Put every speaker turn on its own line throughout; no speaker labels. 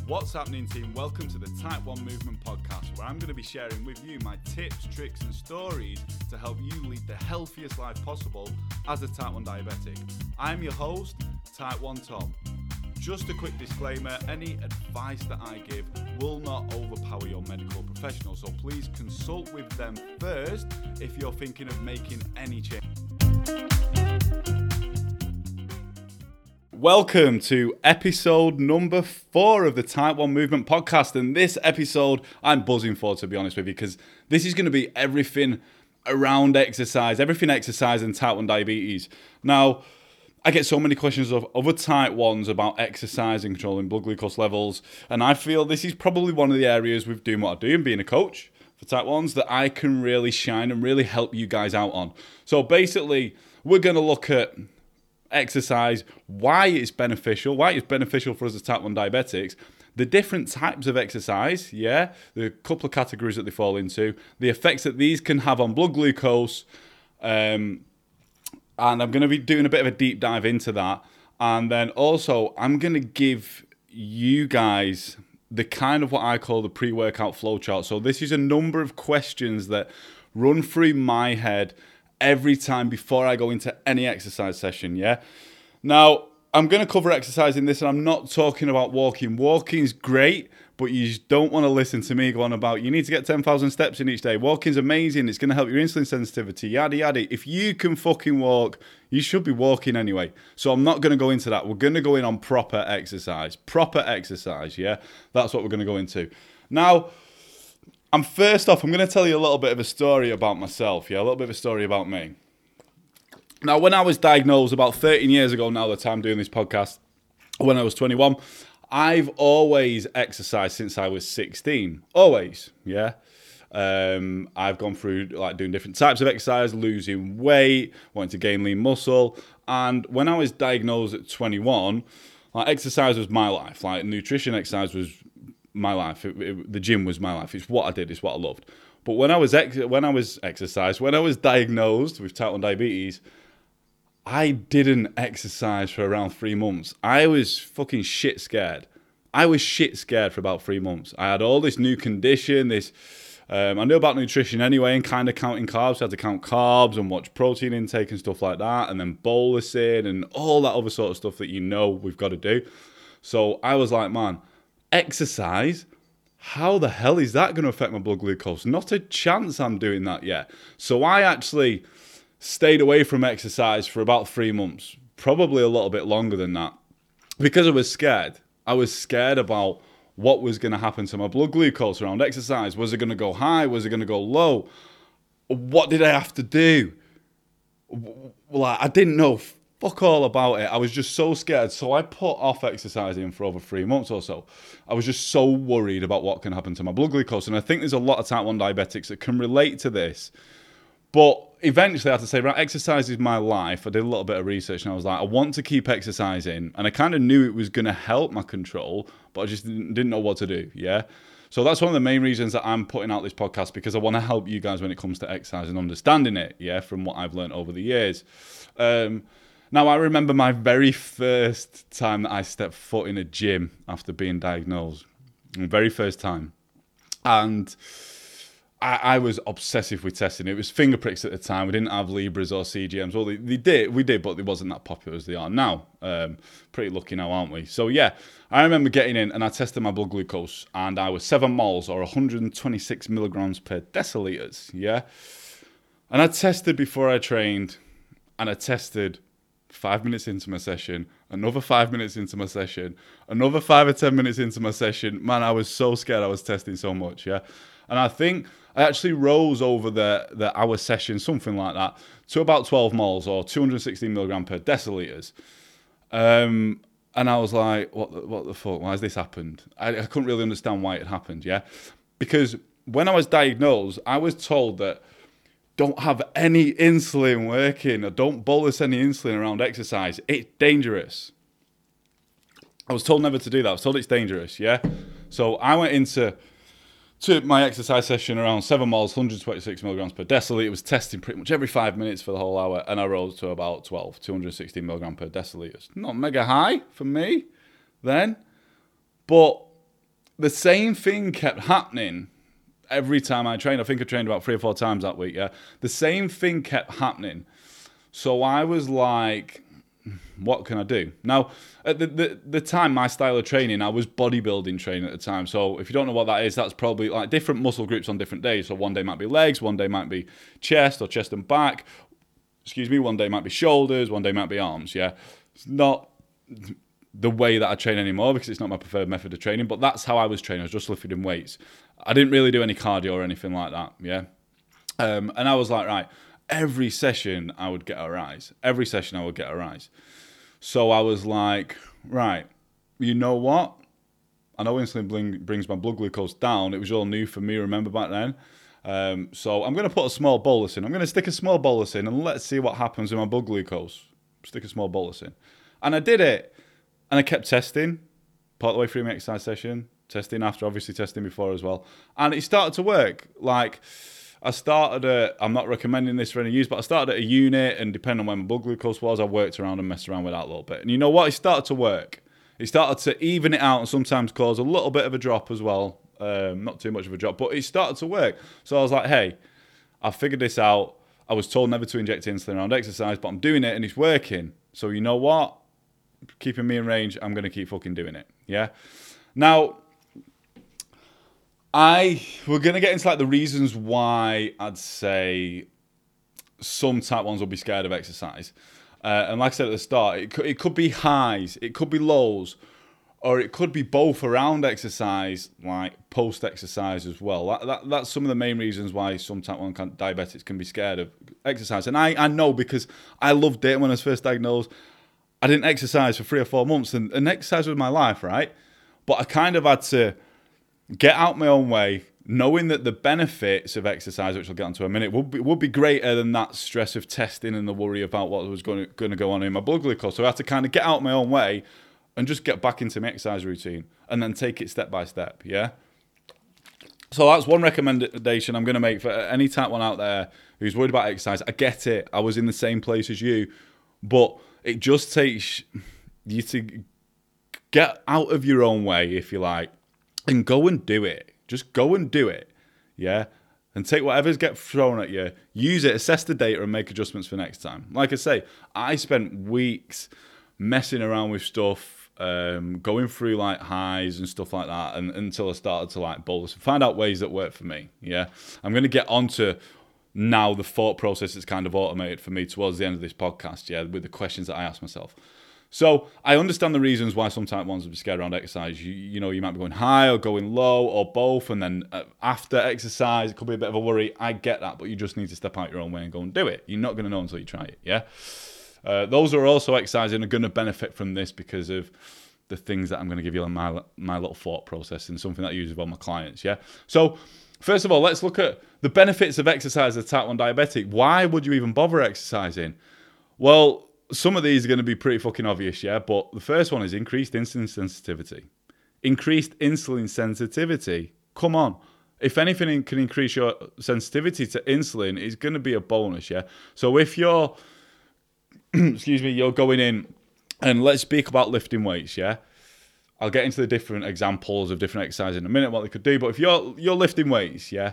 What's happening, team? Welcome to the Type 1 Movement Podcast, where I'm going to be sharing with you my tips, tricks and stories to help you lead the healthiest life possible as a Type 1 diabetic. I'm your host, Type 1 Tom. Just a quick disclaimer, any advice that I give will not overpower your medical professional, so please consult with them first if you're thinking of making any change. Welcome to episode number 4 of the Type 1 Movement Podcast. And this episode, I'm buzzing for, to be honest with you, because this is going to be everything around exercise, everything exercise and Type 1 diabetes. Now, I get so many questions of other Type 1s about exercise and controlling blood glucose levels. And I feel this is probably one of the areas with doing what I do and being a coach for Type 1s that I can really shine and really help you guys out on. So basically, we're going to look at exercise, why it's beneficial for us as Type 1 diabetics, the different types of exercise, the couple of categories that they fall into, the effects that these can have on blood glucose, and I'm going to be doing a bit of a deep dive into that. And then also, I'm going to give you guys the kind of what I call the pre-workout flowchart. So this is a number of questions that run through my head every time before I go into any exercise session, Now, I'm going to cover exercise in this, and I'm not talking about walking. Walking's great, but you don't want to listen to me go on about you need to get 10,000 steps in each day. Walking's amazing. It's going to help your insulin sensitivity, yada, yada. If you can fucking walk, you should be walking anyway. So I'm not going to go into that. We're going to go in on proper exercise. That's what we're going to go into. Now, first off, I'm going to tell you a little bit of a story about myself, a little bit of a story about me. Now, when I was diagnosed about 13 years ago now, the time doing this podcast, when I was 21, I've always exercised since I was 16. Always, I've gone through doing different types of exercise, losing weight, wanting to gain lean muscle. And when I was diagnosed at 21, exercise was my life. Nutrition exercise was my life. The gym was my life. It's what I did. It's what I loved. But when I was diagnosed with Type 1 diabetes, I didn't exercise for around 3 months. I was fucking shit scared. I was shit scared for about 3 months. I had all this new condition, I knew about nutrition anyway and kind of counting carbs. I had to count carbs and watch protein intake and stuff like that, and then bolusing and all that other sort of stuff that we've got to do. So I was like, man, exercise? How the hell is that going to affect my blood glucose? Not a chance I'm doing that yet. So I actually stayed away from exercise for about 3 months, probably a little bit longer than that, because I was scared. I was scared about what was going to happen to my blood glucose around exercise. Was it going to go high? Was it going to go low? What did I have to do? Well, I didn't know fuck all about it. I was just so scared. So I put off exercising for over 3 months or so. I was just so worried about what can happen to my blood glucose. And I think there's a lot of Type 1 diabetics that can relate to this. But eventually I had to say, right, exercise is my life. I did a little bit of research and I was like, I want to keep exercising. And I kind of knew it was going to help my control, but I just didn't know what to do, So that's one of the main reasons that I'm putting out this podcast, because I want to help you guys when it comes to exercise and understanding it, from what I've learned over the years. Now, I remember my very first time that I stepped foot in a gym after being diagnosed. The very first time. And I was obsessive with testing. It was finger pricks at the time. We didn't have Libras or CGMs. Well, we did, but they wasn't that popular as they are now. Pretty lucky now, aren't we? So, I remember getting in and I tested my blood glucose and I was 7 moles or 126 milligrams per deciliters, And I tested before I trained, and I tested 5 minutes into my session, another 5 minutes into my session, another 5 or 10 minutes into my session. Man, I was so scared I was testing so much, And I think I actually rose over the hour session, something like that, to about 12 moles or 216 milligram per deciliters. And I was like, what the fuck? Why has this happened? I couldn't really understand why it happened, Because when I was diagnosed, I was told that don't have any insulin working or don't bolus any insulin around exercise. It's dangerous. I was told never to do that. I was told it's dangerous, So I went into my exercise session around 7 moles, 126 milligrams per deciliter. It was testing pretty much every 5 minutes for the whole hour, and I rose to about 216 milligrams per deciliter. Not mega high for me then, but the same thing kept happening every time I trained. I think I trained about 3 or 4 times that week, yeah. The same thing kept happening. So I was like, what can I do? Now, at the time, my style of training, I was bodybuilding training at the time. So if you don't know what that is, that's probably like different muscle groups on different days. So one day might be legs, one day might be chest or chest and back. One day might be shoulders, one day might be arms, yeah. It's not the way that I train anymore because it's not my preferred method of training, but that's how I was training. I was just lifting weights. I didn't really do any cardio or anything like that, yeah. And I was like, right, every session I would get a rise. Every session I would get a rise. So I was like, right, you know what? I know insulin brings my blood glucose down. It was all new for me, remember back then? So I'm going to put a small bolus in. I'm going to stick a small bolus in and let's see what happens with my blood glucose. Stick a small bolus in. And I did it. And I kept testing, part of the way through my exercise session, testing after, obviously testing before as well. And it started to work. Like, I started I'm not recommending this for any use, but I started at a unit, and depending on where my blood glucose was, I worked around and messed around with that a little bit. And you know what? It started to work. It started to even it out and sometimes cause a little bit of a drop as well. Not too much of a drop, but it started to work. So I was like, hey, I figured this out. I was told never to inject insulin around exercise, but I'm doing it and it's working. So you know what? Keeping me in range, I'm going to keep fucking doing it, yeah? Now, we're going to get into like the reasons why I'd say some type 1s will be scared of exercise. And like I said at the start, it could be highs, it could be lows, or it could be both around exercise, like post-exercise as well. That's some of the main reasons why some type 1 diabetics can be scared of exercise. And I know because I loved it when I was first diagnosed. I didn't exercise for 3 or 4 months, and exercise was my life, right? But I kind of had to get out my own way, knowing that the benefits of exercise, which I'll get onto in a minute, would be greater than that stress of testing and the worry about what was going to go on in my blood glucose. So I had to kind of get out my own way and just get back into my exercise routine and then take it step by step, yeah? So that's one recommendation I'm going to make for any type 1 out there who's worried about exercise. I get it. I was in the same place as you, but it just takes you to get out of your own way, if you like, and go and do it. Just go and do it, yeah? And take whatever's get thrown at you, use it, assess the data, and make adjustments for next time. Like I say, I spent weeks messing around with stuff, going through like highs and stuff like that, and until I started to like bolus and find out ways that work for me, yeah? I'm going to get onto now the thought process is kind of automated for me towards the end of this podcast, yeah, with the questions that I ask myself. So I understand the reasons why some type 1s would be scared around exercise. You know, you might be going high or going low or both, and then after exercise, it could be a bit of a worry. I get that, but you just need to step out your own way and go and do it. You're not going to know until you try it, yeah? Those who are also exercising are going to benefit from this because of the things that I'm going to give you on my little thought process and something that I use with all my clients, yeah? So first of all, let's look at the benefits of exercise as a type 1 diabetic. Why would you even bother exercising? Well, some of these are going to be pretty fucking obvious, yeah? But the first one is increased insulin sensitivity. Increased insulin sensitivity. Come on. If anything can increase your sensitivity to insulin, it's going to be a bonus, yeah? So if you're, you're going in, and let's speak about lifting weights, yeah? I'll get into the different examples of different exercises in a minute, what they could do. But if you're lifting weights, yeah,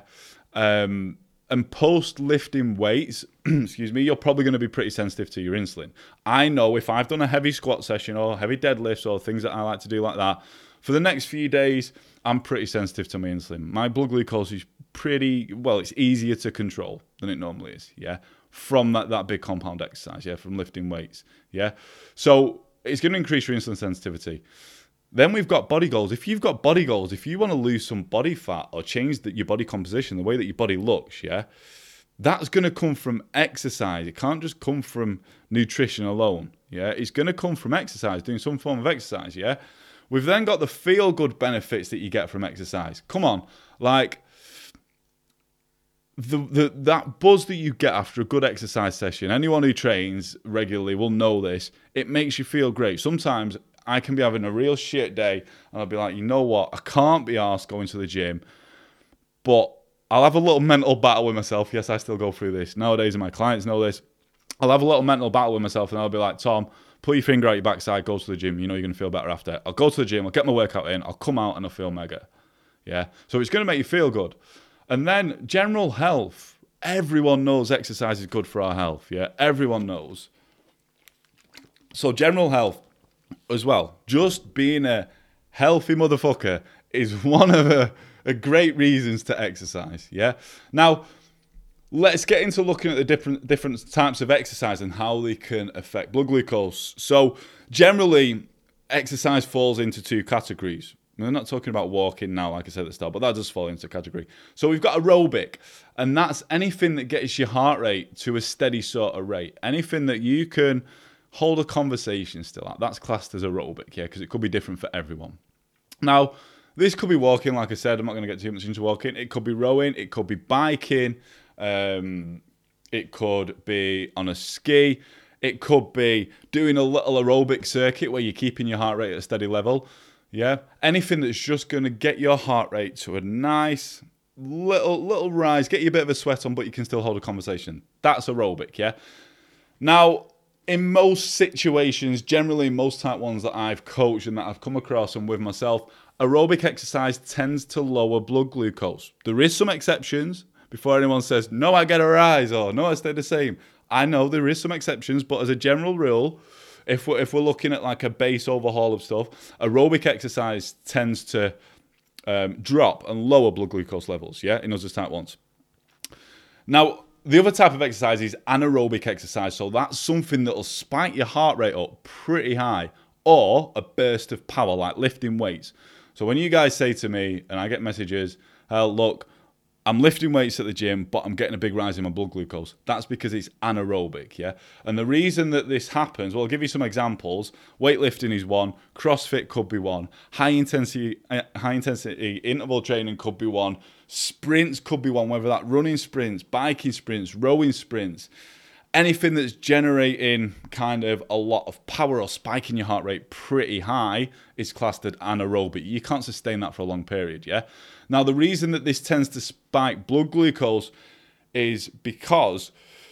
and post-lifting weights, you're probably going to be pretty sensitive to your insulin. I know if I've done a heavy squat session or heavy deadlifts or things that I like to do like that, for the next few days, I'm pretty sensitive to my insulin. My blood glucose is it's easier to control than it normally is, yeah, from that big compound exercise, yeah, from lifting weights, yeah. So it's going to increase your insulin sensitivity. Then we've got body goals. If you've got body goals, if you want to lose some body fat or change your body composition, the way that your body looks, yeah, that's going to come from exercise. It can't just come from nutrition alone, yeah. It's going to come from exercise, doing some form of exercise, yeah. We've then got the feel-good benefits that you get from exercise. Come on, like that buzz that you get after a good exercise session. Anyone who trains regularly will know this. It makes you feel great. Sometimes I can be having a real shit day and I'll be like, you know what? I can't be arsed going to the gym, but I'll have a little mental battle with myself. Yes, I still go through this. Nowadays, and my clients know this. I'll have a little mental battle with myself and I'll be like, Tom, Put your finger out your backside, go to the gym. You know you're going to feel better after. I'll go to the gym, I'll get my workout in, I'll come out and I'll feel mega. Yeah. So it's going to make you feel good. And then general health. Everyone knows exercise is good for our health. Yeah. Everyone knows. So general health as well. Just being a healthy motherfucker is one of the great reasons to exercise. Yeah. Now, let's get into looking at the different types of exercise and how they can affect blood glucose. So generally, exercise falls into two categories. We're not talking about walking now, like I said at the start, but that does fall into a category. So we've got aerobic, and that's anything that gets your heart rate to a steady sort of rate. Anything that you can hold a conversation still at, that's classed as aerobic, yeah, because it could be different for everyone. Now, this could be walking, like I said, I'm not going to get too much into walking. It could be rowing, it could be biking, it could be on a ski, it could be doing a little aerobic circuit where you're keeping your heart rate at a steady level. Yeah, anything that's just going to get your heart rate to a nice little rise, get you a bit of a sweat on, but you can still hold a conversation. That's aerobic, yeah? Now, in most situations, generally most type 1s that I've coached and that I've come across and with myself, aerobic exercise tends to lower blood glucose. There is some exceptions. Before anyone says, no, I get a rise, or no, I stay the same. I know there is some exceptions, but as a general rule, if we're looking at like a base overhaul of stuff, aerobic exercise tends to drop and lower blood glucose levels, yeah, in us as type 1s. Now, the other type of exercise is anaerobic exercise, so that's something that'll spike your heart rate up pretty high, or a burst of power, like lifting weights. So when you guys say to me, and I get messages, look, I'm lifting weights at the gym, but I'm getting a big rise in my blood glucose. That's because it's anaerobic, yeah? And the reason that this happens, well, I'll give you some examples. Weightlifting is one. CrossFit could be one. High intensity interval training could be one. Sprints could be one, whether that's running sprints, biking sprints, rowing sprints. Anything that's generating kind of a lot of power or spiking your heart rate pretty high is classed as anaerobic. You can't sustain that for a long period, yeah? Now, the reason that this tends to spike blood glucose is because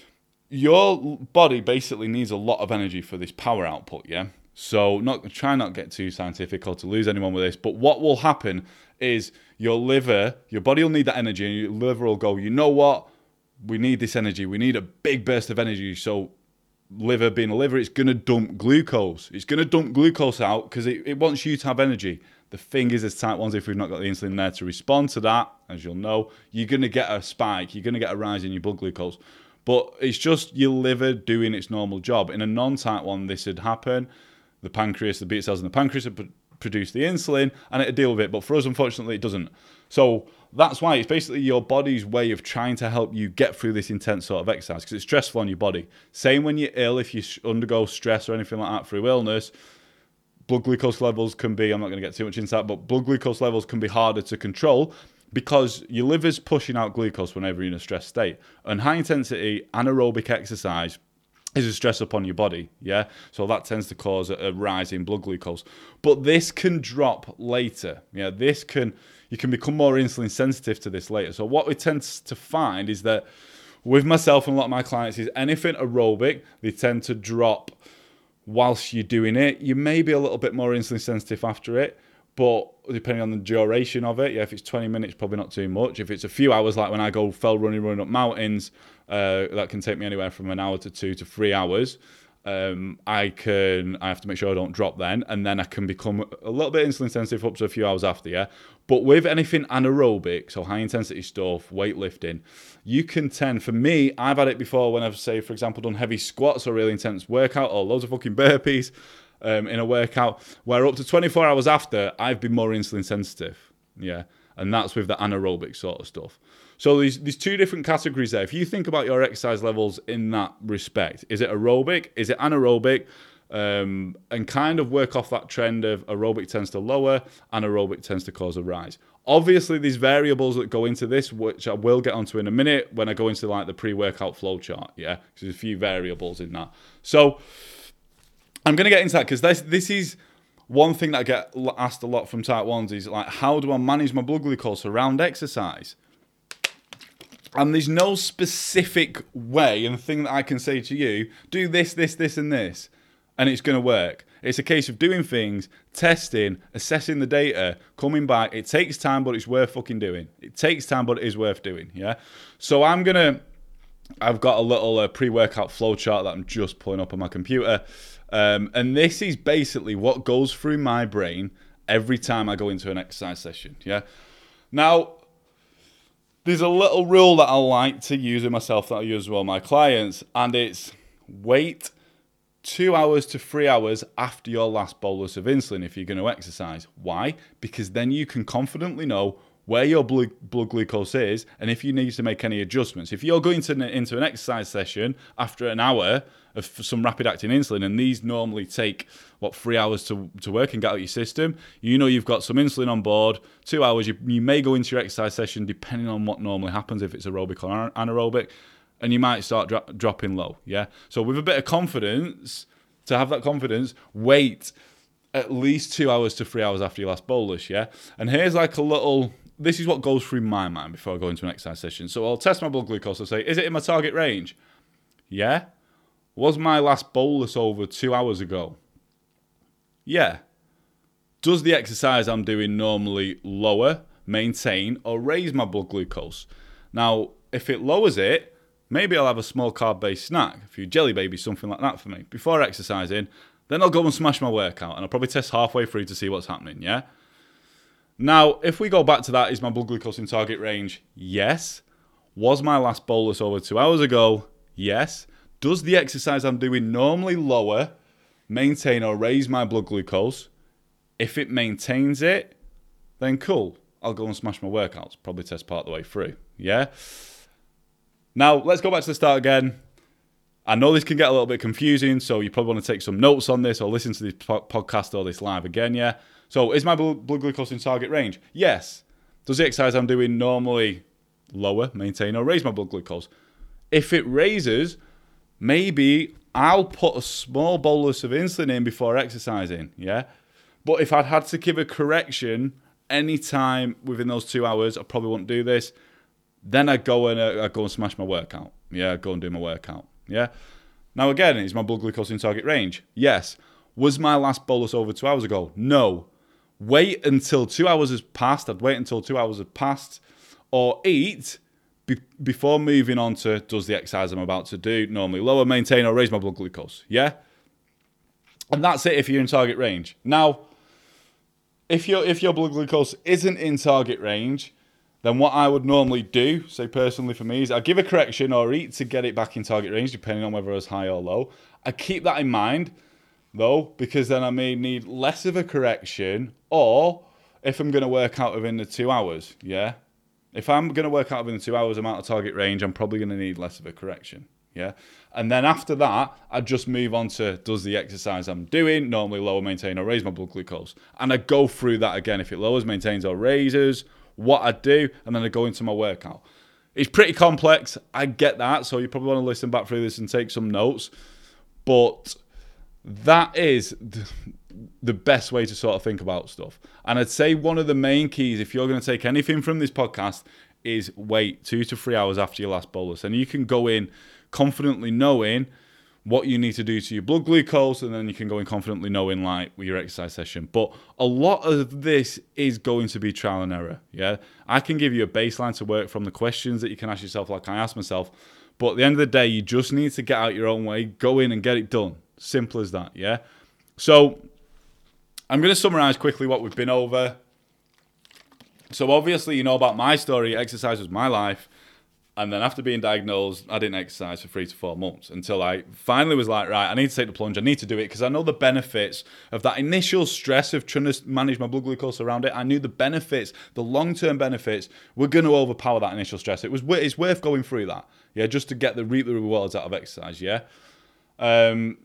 your body basically needs a lot of energy for this power output, yeah? So try not to get too scientific or to lose anyone with this, but what will happen is your body will need that energy, and your liver will go, you know what? We need this energy. We need a big burst of energy. So liver being a liver, it's going to dump glucose. It's going to dump glucose out because it wants you to have energy. The thing is, as type 1s, if we've not got the insulin there to respond to that, as you'll know, you're going to get a spike. You're going to get a rise in your blood glucose. But it's just your liver doing its normal job. In a non-type 1, this would happen. The pancreas, the beta cells in the pancreas would produce the insulin, and it'd deal with it. But for us, unfortunately, it doesn't. So that's why it's basically your body's way of trying to help you get through this intense sort of exercise, because it's stressful on your body. Same when you're ill, if you undergo stress or anything like that through illness, blood glucose levels can be, I'm not going to get too much into that, but blood glucose levels can be harder to control because your liver's pushing out glucose whenever you're in a stress state. And high intensity anaerobic exercise is a stress upon your body, yeah? So that tends to cause a rise in blood glucose. But this can drop later, yeah? You can become more insulin sensitive to this later. So what we tend to find is that with myself and a lot of my clients is anything aerobic, they tend to drop whilst you're doing it. You may be a little bit more insulin sensitive after it, but depending on the duration of it, yeah, if it's 20 minutes, probably not too much. If it's a few hours, like when I go fell running up mountains, that can take me anywhere from an hour to 2 to 3 hours. I have to make sure I don't drop then, and then I can become a little bit insulin sensitive up to a few hours after, yeah. But with anything anaerobic, so high intensity stuff, weightlifting, you can tend, for me, I've had it before when I've, say, for example, done heavy squats or really intense workout or loads of fucking burpees in a workout, where up to 24 hours after, I've been more insulin sensitive, yeah. And that's with the anaerobic sort of stuff. So there's two different categories there. If you think about your exercise levels in that respect, is it aerobic? Is it anaerobic? And kind of work off that trend of aerobic tends to lower, anaerobic tends to cause a rise. Obviously, there's variables that go into this, which I will get onto in a minute when I go into like the pre-workout flow chart, yeah? Because there's a few variables in that. So I'm going to get into that because this is one thing that I get asked a lot from type 1s is like, how do I manage my blood glucose around exercise? And there's no specific way and thing that I can say to you, do this, this, this, and this. and it's going to work. It's a case of doing things, testing, assessing the data, coming back. It takes time, but it's worth fucking doing. It takes time, but it is worth doing, yeah? So I've got a little pre-workout flow chart that I'm just pulling up on my computer. And this is basically what goes through my brain every time I go into an exercise session, yeah? Now, there's a little rule that I like to use with myself that I use with all my clients, and it's wait 2 hours to 3 hours after your last bolus of insulin if you're going to exercise. Why? Because then you can confidently know where your blood glucose is and if you need to make any adjustments. If you're going into an exercise session after an hour of some rapid-acting insulin, and these normally take, 3 hours to work and get out your system, you know you've got some insulin on board, 2 hours, you may go into your exercise session depending on what normally happens, if it's aerobic or anaerobic, and you might start dropping low, yeah? So with a bit of confidence, to have that confidence, wait at least 2 hours to 3 hours after your last bolus, yeah? And here's like this is what goes through my mind before I go into an exercise session. So I'll test my blood glucose. I'll say, is it in my target range? Yeah. Was my last bolus over 2 hours ago? Yeah. Does the exercise I'm doing normally lower, maintain, or raise my blood glucose? Now, if it lowers it, maybe I'll have a small carb-based snack, a few jelly babies, something like that for me, before exercising. Then I'll go and smash my workout, and I'll probably test halfway through to see what's happening, yeah? Now, if we go back to that, is my blood glucose in target range? Yes. Was my last bolus over 2 hours ago? Yes. Does the exercise I'm doing normally lower, maintain, or raise my blood glucose? If it maintains it, then cool. I'll go and smash my workouts. Probably test part of the way through. Yeah? Now, let's go back to the start again. I know this can get a little bit confusing, so you probably want to take some notes on this or listen to this podcast or this live again, yeah? So, is my blood glucose in target range? Yes. Does the exercise I'm doing normally lower, maintain, or raise my blood glucose? If it raises, maybe I'll put a small bolus of insulin in before exercising, yeah? But if I'd had to give a correction any time within those 2 hours, I probably wouldn't do this. Then I'd go and smash my workout. Yeah, I'd go and do my workout. Yeah? Now again, is my blood glucose in target range? Yes. Was my last bolus over 2 hours ago? No. Wait until 2 hours has passed. I'd wait until 2 hours have passed. Or eat before moving on to, does the exercise I'm about to do normally lower, maintain, or raise my blood glucose? Yeah? And that's it if you're in target range. Now, if your blood glucose isn't in target range, then what I would normally do, say personally for me, is I give a correction or eat to get it back in target range, depending on whether I was high or low. I keep that in mind, though, because then I may need less of a correction, or if I'm going to work out within the 2 hours, yeah? If I'm going to work out within the 2 hours, I'm out of target range, I'm probably going to need less of a correction, yeah? And then after that, I just move on to, does the exercise I'm doing normally lower, maintain, or raise my blood glucose? And I go through that again. If it lowers, maintains, or raises, what I do, and then I go into my workout. It's pretty complex, I get that, so you probably want to listen back through this and take some notes, but that is the best way to sort of think about stuff. And I'd say one of the main keys, if you're going to take anything from this podcast, is wait 2 to 3 hours after your last bolus, and you can go in confidently knowing what you need to do to your blood glucose, and then you can go in confidently knowing like with your exercise session. But a lot of this is going to be trial and error, yeah? I can give you a baseline to work from, the questions that you can ask yourself like I asked myself, but at the end of the day, you just need to get out your own way, go in and get it done. Simple as that, yeah? So I'm going to summarize quickly what we've been over. So obviously, you know about my story. Exercise was my life. And then after being diagnosed, I didn't exercise for 3 to 4 months until I finally was like, right, I need to take the plunge. I need to do it because I know the benefits of that initial stress of trying to manage my blood glucose around it. I knew the benefits, the long-term benefits were going to overpower that initial stress. It's worth going through that, yeah, just to reap the rewards out of exercise, yeah. The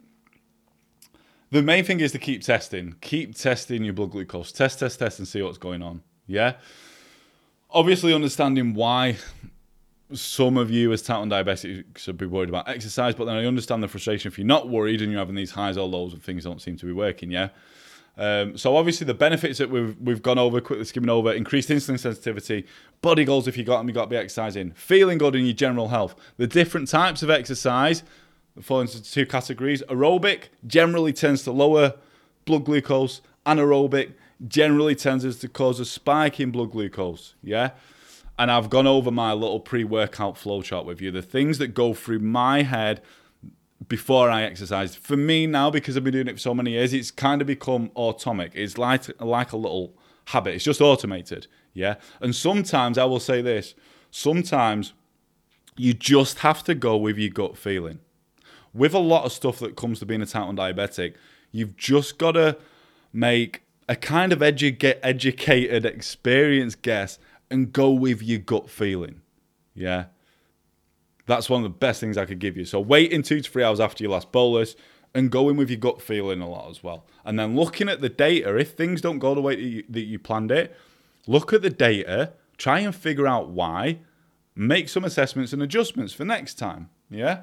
main thing is to keep testing. Keep testing your blood glucose. Test, and see what's going on, yeah. Obviously understanding why some of you as type 1 diabetics should be worried about exercise, but then I understand the frustration if you're not worried and you're having these highs or lows and things don't seem to be working, yeah? So obviously the benefits that we've gone over, quickly skimming over: increased insulin sensitivity, body goals if you got them, you got to be exercising, feeling good in your general health, the different types of exercise, fall into two categories. Aerobic generally tends to lower blood glucose. Anaerobic generally tends to cause a spike in blood glucose. Yeah. And I've gone over my little pre-workout flowchart with you. The things that go through my head before I exercise. For me now, because I've been doing it for so many years, it's kind of become automatic. It's like a little habit. It's just automated. Yeah. And sometimes I will say this. Sometimes you just have to go with your gut feeling. With a lot of stuff that comes to being a type 1 diabetic, you've just got to make a kind of educated, experienced guess and go with your gut feeling. Yeah. That's one of the best things I could give you. So waiting 2 to 3 hours after your last bolus and going with your gut feeling a lot as well. And then looking at the data, if things don't go the way that you planned it, look at the data, try and figure out why, make some assessments and adjustments for next time. Yeah?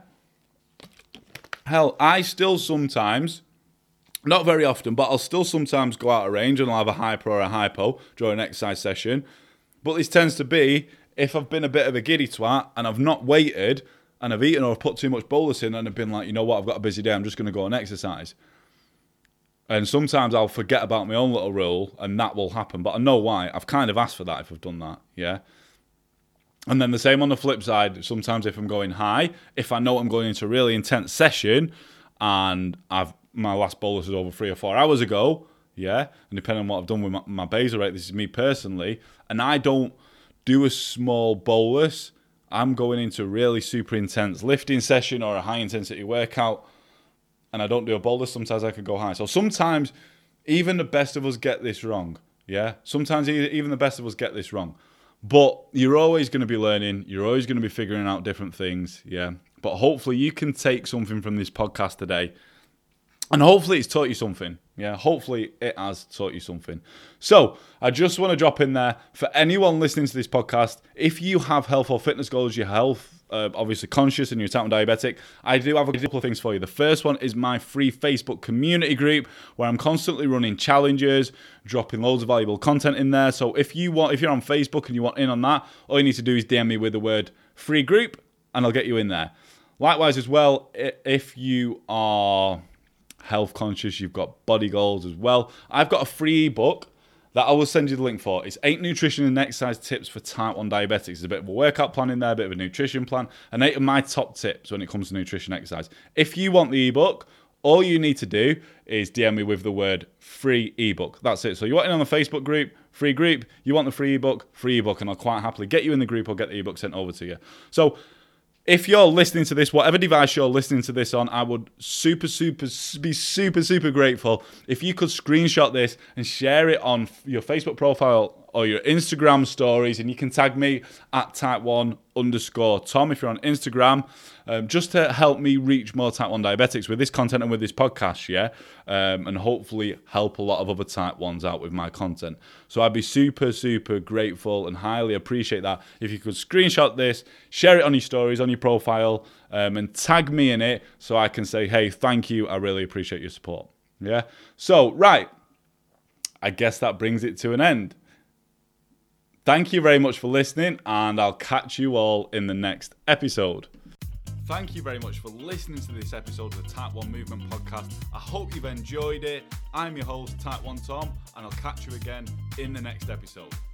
Hell, I still sometimes, not very often, but I'll still sometimes go out of range and I'll have a hyper or a hypo during an exercise session. But this tends to be if I've been a bit of a giddy twat and I've not waited and I've eaten or I've put too much bolus in and I've been like, you know what, I've got a busy day, I'm just going to go and exercise. And sometimes I'll forget about my own little rule and that will happen. But I know why. I've kind of asked for that if I've done that, yeah? And then the same on the flip side, sometimes if I'm going high, if I know I'm going into a really intense session and my last bolus is over 3 or 4 hours ago, yeah, and depending on what I've done with my basal rate, this is me personally, and I don't do a small bolus, I'm going into a really super intense lifting session or a high intensity workout, and I don't do a bolus, sometimes I could go high. So sometimes even the best of us get this wrong, yeah? Sometimes even the best of us get this wrong. But you're always going to be learning, you're always going to be figuring out different things, yeah? But hopefully you can take something from this podcast today, and hopefully it's taught you something. Yeah, hopefully it has taught you something. So I just want to drop in there for anyone listening to this podcast, if you have health or fitness goals, your health, obviously conscious and you're type 1 diabetic, I do have a couple of things for you. The first one is my free Facebook community group where I'm constantly running challenges, dropping loads of valuable content in there. So if you're on Facebook and you want in on that, all you need to do is DM me with the word free group and I'll get you in there. Likewise as well, if you are health conscious, you've got body goals as well, I've got a free ebook that I will send you the link for. It's 8 nutrition and exercise tips for type 1 diabetics. There's a bit of a workout plan in there, a bit of a nutrition plan, and 8 of my top tips when it comes to nutrition and exercise. If you want the ebook, all you need to do is DM me with the word free ebook. That's it. So you want in on the Facebook group, free group, you want the free ebook, and I'll quite happily get you in the group or get the ebook sent over to you. So if you're listening to this, whatever device you're listening to this on, I would be super grateful if you could screenshot this and share it on your Facebook profile or your Instagram stories, and you can tag me at type1_Tom if you're on Instagram, just to help me reach more type 1 diabetics with this content and with this podcast, yeah? And hopefully help a lot of other type 1s out with my content. So I'd be super grateful and highly appreciate that if you could screenshot this, share it on your stories, on your profile, and tag me in it so I can say, hey, thank you, I really appreciate your support, yeah? So, right, I guess that brings it to an end. Thank you very much for listening, and I'll catch you all in the next episode. Thank you very much for listening to this episode of the Type 1 Movement Podcast. I hope you've enjoyed it. I'm your host, Type 1 Tom, and I'll catch you again in the next episode.